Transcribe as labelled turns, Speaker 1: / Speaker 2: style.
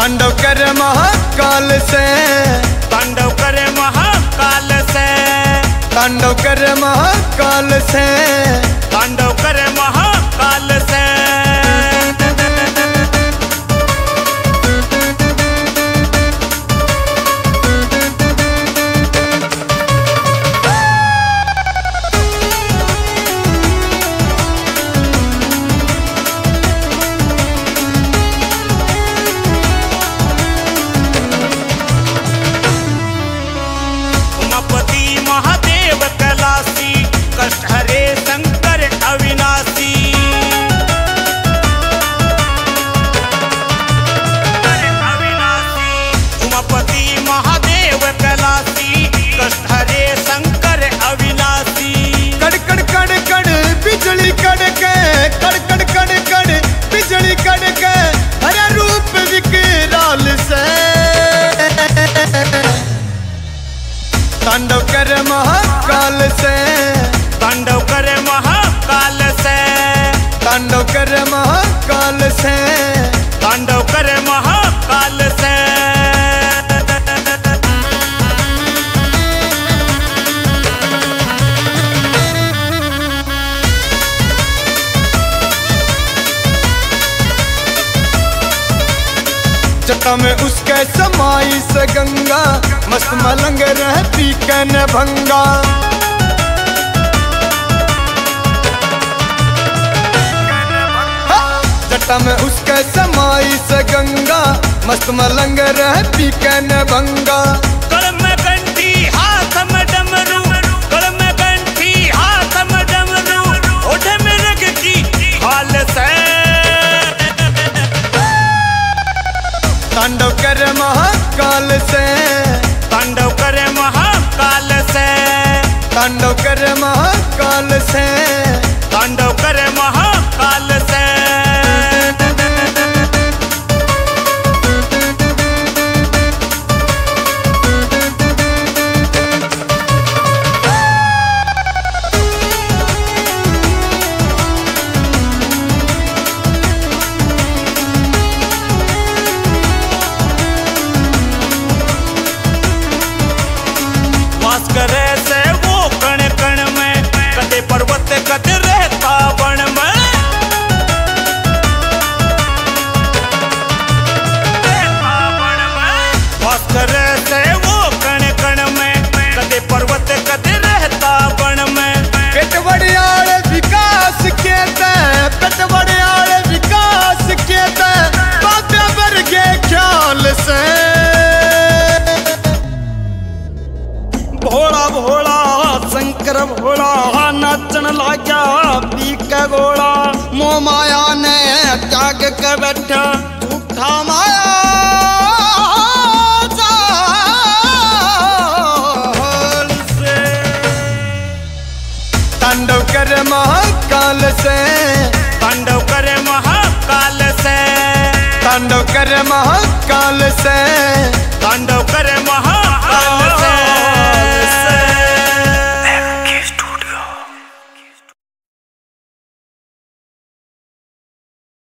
Speaker 1: तांडव करे महाकाल से,
Speaker 2: तांडव करे महाकाल से,
Speaker 1: तांडव करे महाकाल से,
Speaker 2: तांडव करे महाकाल से। उमापति महादेव कैलासी, कष्ट हरे शंकर अविनाशी। उमापति महादेव कैलासी, कष्ट हरे शंकर अविनाशी।
Speaker 1: कड़कड़ कड़कड़ बिजली कड़के, कड़कड़ कड़कड़ बिजली कड़के, हरे रूप विकराल से। तांडव करे महाकाल से,
Speaker 2: तांडव करे महाकाल से,
Speaker 1: तांडव करे महाकाल से,
Speaker 2: तांडव करे महाकाल से।
Speaker 1: जटा में उसके समाई से गंगा, मस्त मलंग रहती कन भंगा। जटा में उसके समाई से गंगा, मस्त मलंग रहती कन भंगा।
Speaker 2: गल में घंटी हाथ में डमरू, गल में घंटी हाथ में डमरू, ओढ़े में रग की हाल से।
Speaker 1: तांडव करे महाकाल से,
Speaker 2: तांडव करे महाकाल से,
Speaker 1: तांडव करे महाकाल से,
Speaker 2: तांडव करे महाकाल से। वास करे से वो कण कण में, कदे पर्वत कदे रहता वन में। रहता वन में। वास करे से वो कण कण में, कदे पर्वत कदे रहता वन में।
Speaker 1: पेटवड़ियाल विकास के ते, पेटवड़ियाल विकास के ते, बाबे वर्गे ख्याल से।
Speaker 2: भोला भोला शंकर भोला, नाचन लाग्या पी के गोला।
Speaker 1: मोह माया ने त्याग के बैठा, झूठा माया जाल से। तांडव करे महाकाल से,
Speaker 2: तांडव करे महाकाल से,
Speaker 1: तांडव करे महाकाल से,
Speaker 2: तांडव करे महा